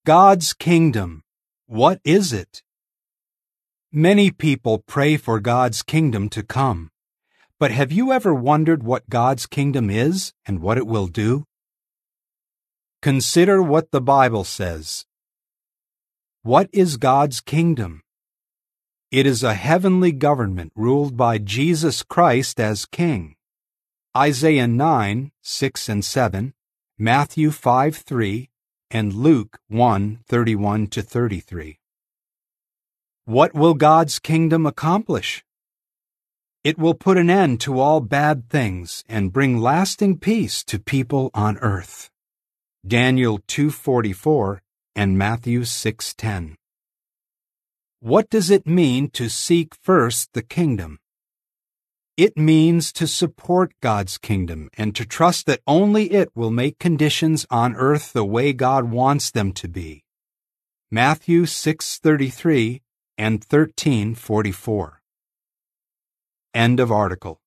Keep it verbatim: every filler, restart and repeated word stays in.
God's kingdom. What is it? Many people pray for God's kingdom to come. But have you ever wondered what God's kingdom is and what it will do? Consider what the Bible says. What is God's kingdom? It is a heavenly government ruled by Jesus Christ as King. Isaiah nine, six and seven, Matthew five, three, and Luke one, thirty-one to thirty-three. What will God's kingdom accomplish? It will put an end to all bad things and bring lasting peace to people on earth. Daniel two forty-four and Matthew six ten. What does it mean to seek first the kingdom? It means to support God's kingdom and to trust that only it will make conditions on earth the way God wants them to be. Matthew six thirty-three and thirteen forty-four. End of article.